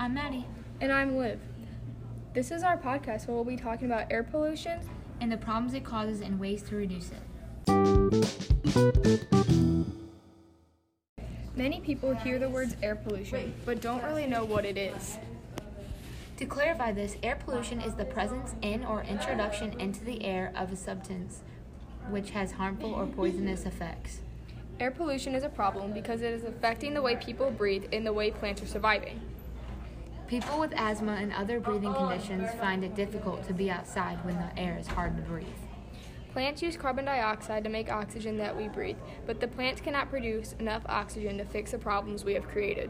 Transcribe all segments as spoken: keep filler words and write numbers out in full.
I'm Maddie. And I'm Liv. This is our podcast where we'll be talking about air pollution and the problems it causes and ways to reduce it. Many people hear the words air pollution, but don't really know what it is. To clarify this, air pollution is the presence in or introduction into the air of a substance which has harmful or poisonous effects. Air pollution is a problem because it is affecting the way people breathe and the way plants are surviving. People with asthma and other breathing conditions find it difficult to be outside when the air is hard to breathe. Plants use carbon dioxide to make oxygen that we breathe, but the plants cannot produce enough oxygen to fix the problems we have created.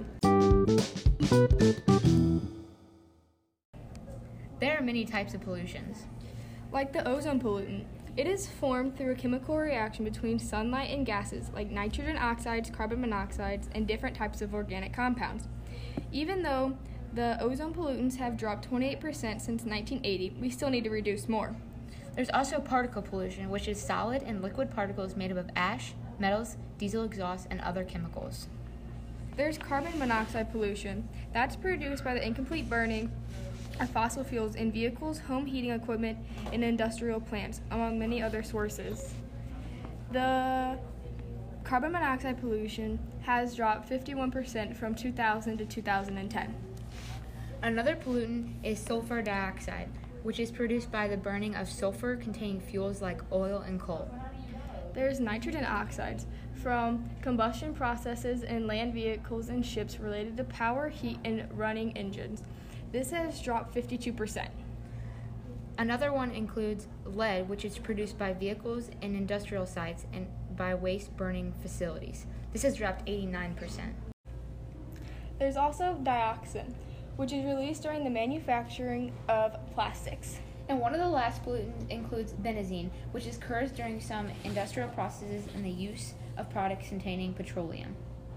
There are many types of pollutions. Like the ozone pollutant. It is formed through a chemical reaction between sunlight and gases like nitrogen oxides, carbon monoxides, and different types of organic compounds. Even though the ozone pollutants have dropped twenty-eight percent since nineteen eighty, we still need to reduce more. There's also particle pollution, which is solid and liquid particles made up of ash, metals, diesel exhaust, and other chemicals. There's carbon monoxide pollution. That's produced by the incomplete burning of fossil fuels in vehicles, home heating equipment, and industrial plants, among many other sources. The carbon monoxide pollution has dropped fifty-one percent from two thousand to two thousand ten. Another pollutant is sulfur dioxide, which is produced by the burning of sulfur-containing fuels like oil and coal. There's nitrogen oxides from combustion processes in land vehicles and ships related to power, heat, and running engines. This has dropped fifty-two percent. Another one includes lead, which is produced by vehicles and industrial sites and by waste burning facilities. This has dropped eighty-nine percent. There's also dioxin, which is released during the manufacturing of plastics. And one of the last pollutants includes benzene, which occurs during some industrial processes and the use of products containing petroleum.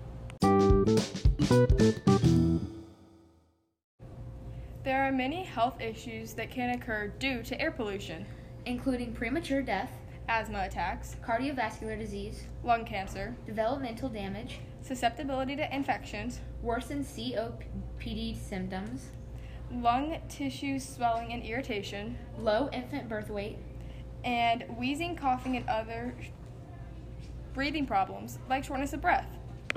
There are many health issues that can occur due to air pollution, including premature death, asthma attacks, cardiovascular disease, lung cancer, developmental damage, susceptibility to infections, worsened C O P D symptoms, lung tissue swelling and irritation, low infant birth weight, and wheezing, coughing, and other breathing problems like shortness of breath.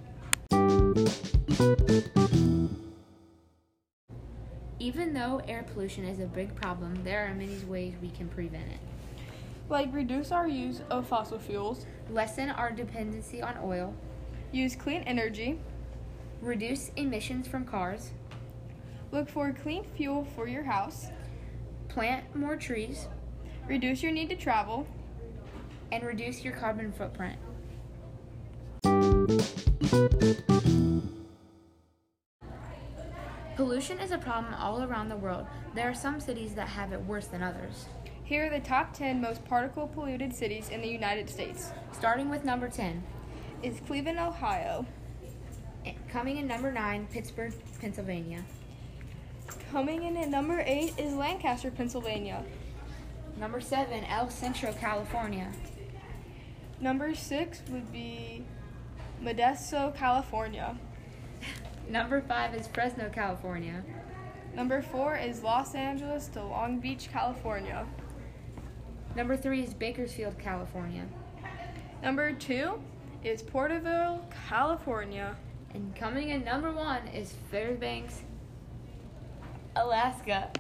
Even though air pollution is a big problem, there are many ways we can prevent it. Like reduce our use of fossil fuels, lessen our dependency on oil, use clean energy, reduce emissions from cars, look for clean fuel for your house, plant more trees, reduce your need to travel, and reduce your carbon footprint. Pollution is a problem all around the world. There are some cities that have it worse than others. Here are the top ten most particle-polluted cities in the United States. Starting with number ten is Cleveland, Ohio. Coming in number nine, Pittsburgh, Pennsylvania. Coming in at number eight is Lancaster, Pennsylvania. Number seven, El Centro, California. Number six would be Modesto, California. Number five is Fresno, California. Number four is Los Angeles to Long Beach, California. Number three is Bakersfield, California. Number two is Porterville, California. And coming in number one is Fairbanks, Alaska.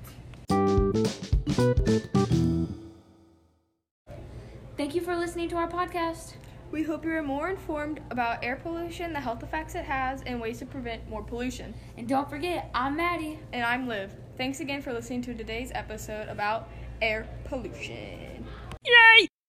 Thank you for listening to our podcast. We hope you are more informed about air pollution, the health effects it has, and ways to prevent more pollution. And don't forget, I'm Maddie. And I'm Liv. Thanks again for listening to today's episode about air pollution. Yay!